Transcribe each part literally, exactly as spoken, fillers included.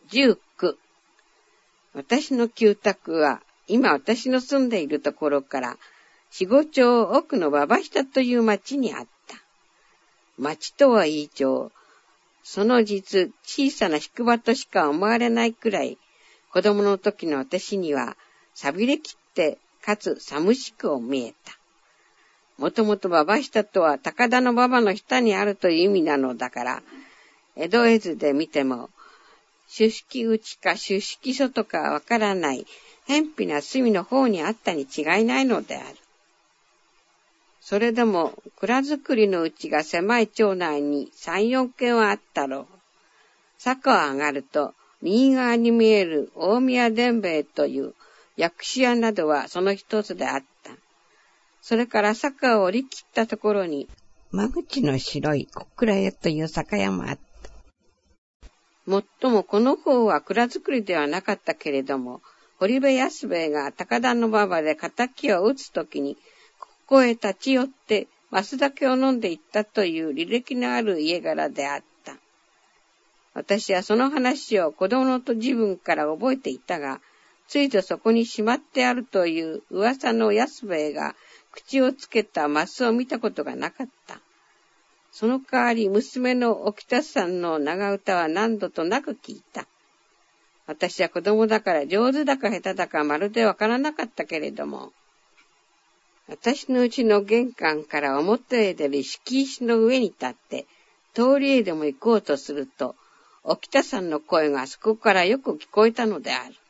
じゅうきゅう。私の旧宅は、今私の住んでいるところから、四五町奥の馬場下という町にあった。町とは言い町、その実、小さな宿場としか思われないくらい、子供の時の私には、寂れきって、かつ寂しく見えた。もともと馬場下とは高田の馬場の下にあるという意味なのだから、江戸絵図で見ても、朱式内か朱式外かわからない、偏僻な隅の方にあったに違いないのである。それでも、蔵造りのうちが狭い町内に三、四軒はあったろう。坂を上がると、右側に見える大宮伝兵衛という薬師屋などはその一つであった。それから坂を降り切ったところに、間口の白い小倉屋という酒屋もあった。もっともこの方は蔵造りではなかったけれども、堀部安兵衛が高田の馬場で仇を討つときに、ここへ立ち寄って増酒を飲んでいったという履歴のある家柄であった。私はその話を子供のと自分から覚えていたが、ついとそこにしまってあるという噂の安兵衛が口をつけたマスを見たことがなかった。その代わり娘の沖田さんの長唄は何度となく聞いた。私は子供だから上手だか下手だかまるでわからなかったけれども、私の家の玄関から表へ出る敷石の上に立って、通りへでも行こうとすると、沖田さんの声がそこからよく聞こえたのである。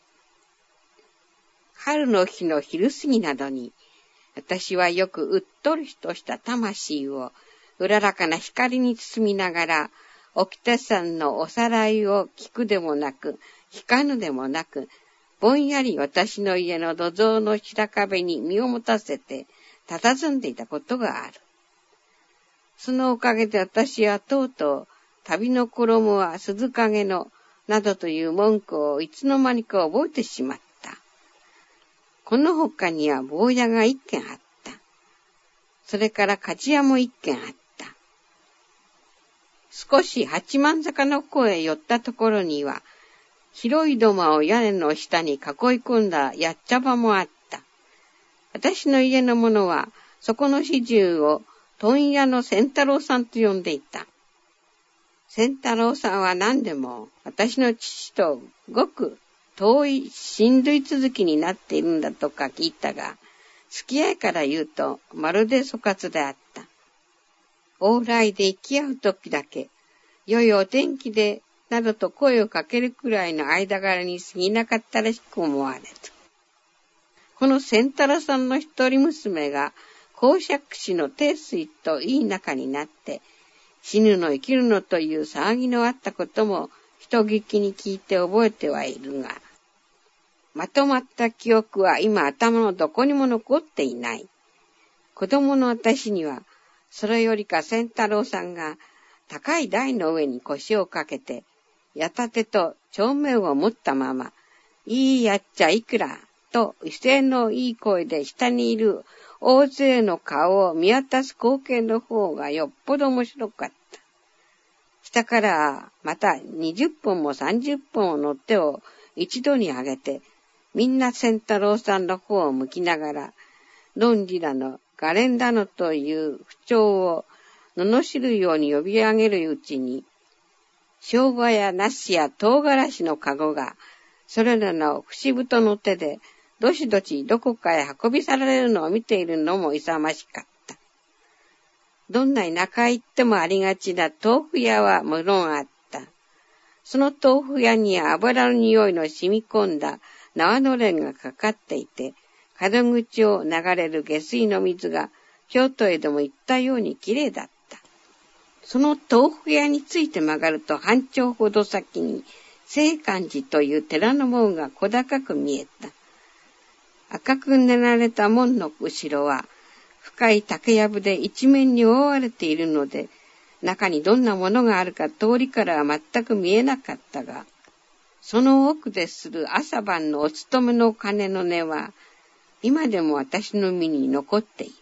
春の日の昼過ぎなどに、私はよくうっとりとした魂を、うららかな光に包みながら、沖田さんのおさらいを聞くでもなく、聞かぬでもなく、ぼんやり私の家の土蔵の白壁に身を持たせて、佇んでいたことがある。そのおかげで私はとうとう、旅の衣は鈴影の、などという文句をいつの間にか覚えてしまった。この他には坊屋が一軒あった。それから鍛冶屋も一軒あった。少し八幡坂の方へ寄ったところには、広い土間を屋根の下に囲い込んだやっちゃ場もあった。私の家の者は、そこの始終を問屋の仙太郎さんと呼んでいた。仙太郎さんは何でも、私の父とごく遠い親類続きになっているんだとか聞いたが、付き合いから言うと、まるで粗活であった。往来で行き合うときだけ、良いお天気で、などと声をかけるくらいの間柄に過ぎなかったらしく思われる。この仙太郎さんの一人娘が、公爵士の定水といい仲になって、死ぬの生きるのという騒ぎのあったことも、人聞きに聞いて覚えてはいるが、まとまった記憶は今頭のどこにも残っていない。子供の私には、それよりか仙太郎さんが高い台の上に腰をかけて、やたてと帳面を持ったまま、いいやっちゃいくら、と威勢のいい声で下にいる大勢の顔を見渡す光景の方がよっぽど面白かった。下からまたにじゅっぽんもさんじゅっぽんもの手を一度に上げて、みんな仙太郎さんの方を向きながら、論理だの、ガレンだのという不調を罵るように呼び上げるうちに、生姜や梨や唐辛子のかごが、それらの節太の手で、どしどしどこかへ運び去られるのを見ているのも勇ましかった。どんな田舎へ行ってもありがちな豆腐屋は無論あった。その豆腐屋には油の匂いの染み込んだ縄のれんがかかっていて、角口を流れる下水の水が京都へでも行ったようにきれいだった。その豆腐屋について曲がると半丁ほど先に清観寺という寺の門が小高く見えた。赤く練られた門の後ろは深い竹やぶで一面に覆われているので、中にどんなものがあるか通りからは全く見えなかったが、その奥でする朝晩のお勤めの鐘の音は、今でも私の身に残っている。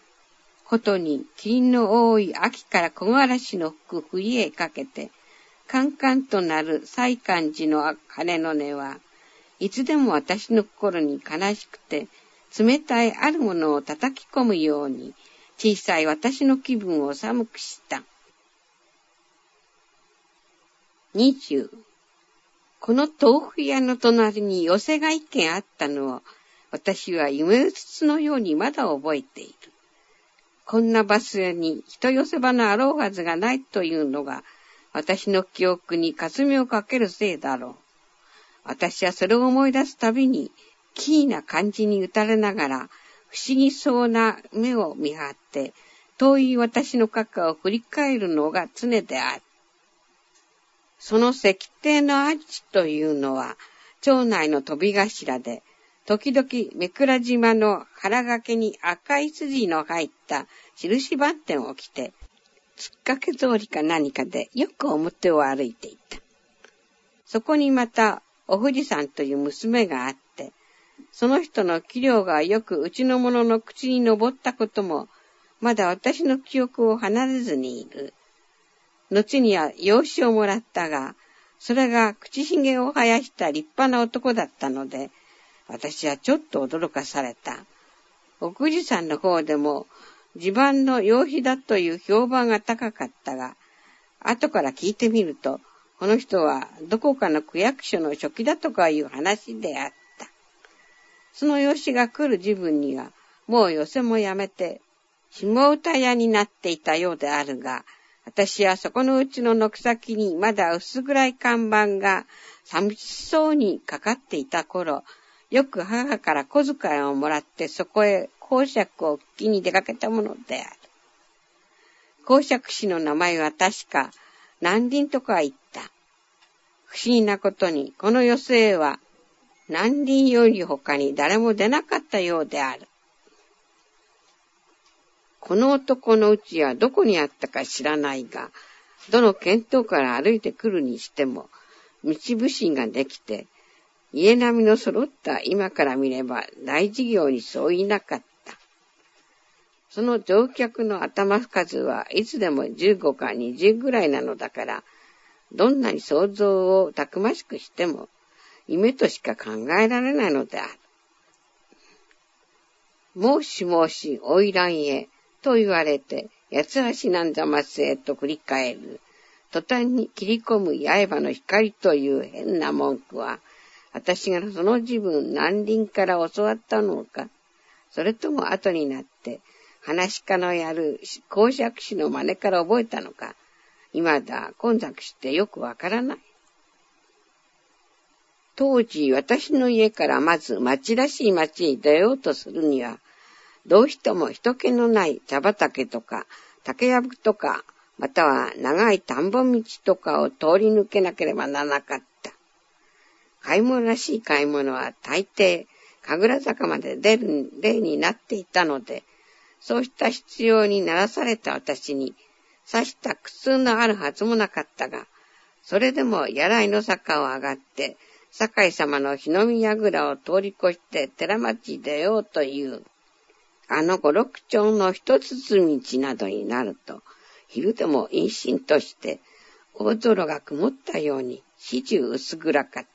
ことに霧の多い秋から木枯らしの吹く冬へかけて、 カンカンとなる祭漢寺の鐘の音はいつでも私の心に悲しくて冷たいあるものを叩き込むように小さい私の気分を寒くした。にじゅうこの豆腐屋の隣に寄せが一軒あったのを私は夢うつつのようにまだ覚えている。こんな場所に人寄せ場のあろうはずがないというのが私の記憶に霞をかけるせいだろう。私はそれを思い出すたびに奇異な感じに打たれながら不思議そうな目を見張って遠い私の過去を振り返るのが常である。その石庭のアーチというのは町内の飛び頭で時々目倉島の腹掛けに赤い筋の入った印番点を着てつっかけ通りか何かでよく表を歩いていた。そこにまたお藤さんという娘があって、その人の器量がよくうちの者の口に上ったことも、まだ私の記憶を離れずにいる。後には養子をもらったが、それが口ひげを生やした立派な男だったので、私はちょっと驚かされた。お藤さんの方でも、自慢の養子だという評判が高かったが、後から聞いてみると、この人はどこかの区役所の書記だとかいう話であった。その養子が来る時分には、もう寄せもやめて、下歌屋になっていたようであるが、私はそこのうちの軒先にまだ薄暗い看板が寂しそうにかかっていた頃、よく母から小遣いをもらってそこへ講釈を聞きに出かけたものである。講釈師の名前は確か南林とか言った。不思議なことにこの寄席へは南林より他に誰も出なかったようである。この男の家はどこにあったか知らないが、どの県東から歩いてくるにしても道不審ができて、家並みの揃った今から見れば大事業にそういなかった。その乗客の頭数はいつでもじゅうごかにじゅうぐらいなのだから、どんなに想像をたくましくしても夢としか考えられないのである。もしもし花魁へと言われて、八つ橋なんざませと繰り返る。途端に切り込む刃の光という変な文句は、私がその自分南林から教わったのか、それとも後になって、話し家のやる講釈師の真似から覚えたのか、今だ混雑してよくわからない。当時私の家からまず町らしい町へ出ようとするには、どうしても人気のない茶畑とか竹やぶとか、または長い田んぼ道とかを通り抜けなければならなかった。買い物らしい買い物は大抵神楽坂まで出る例になっていたので、そうした必要にならされた私にさした苦痛のあるはずもなかったが、それでも柳井の坂を上がって堺様の日の見櫓を通り越して寺町出ようというあの五六丁の一つつ道などになると、昼でも陰森として大空が曇ったように始終薄暗かった。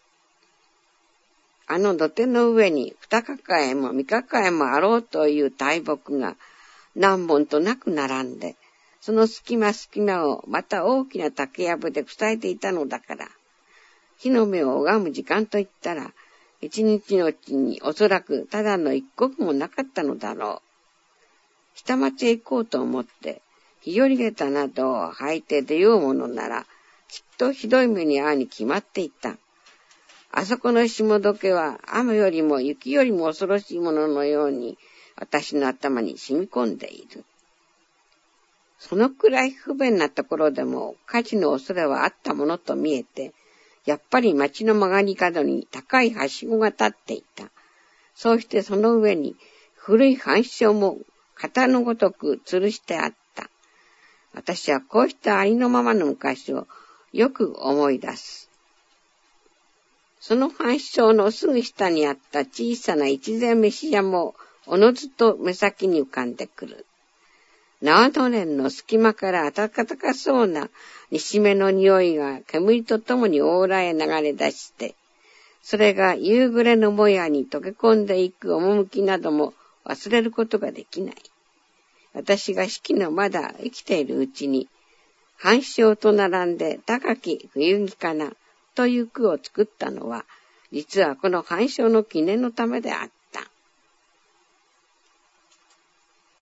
あの土手の上に二抱えも三抱えもあろうという大木が何本となく並んで、その隙間隙間をまた大きな竹やぶで塞いでいたのだから、日の目を拝む時間といったら、一日のうちにおそらくただの一刻もなかったのだろう。下町へ行こうと思って、日和下駄などを履いて出ようものなら、きっとひどい目に遭うに決まっていた。あそこの霜解けは雨よりも雪よりも恐ろしいもののように私の頭に染み込んでいる。そのくらい不便なところでも火事の恐れはあったものと見えて、やっぱり町の曲がり角に高いはしごが立っていた。そうしてその上に古い半紙も型のごとく吊るしてあった。私はこうしたありのままの昔をよく思い出す。その半紙のすぐ下にあった小さな一膳飯屋もおのずと目先に浮かんでくる。 縄のれんの隙間から暖かそうな西目の匂いが煙とともに往来へ流れ出して、それが夕暮れのもやに溶け込んでいく趣なども忘れることができない。私が四季のまだ生きているうちに、繁昌と並んで高き冬木かなという句を作ったのは、実はこの繁昌の記念のためであった。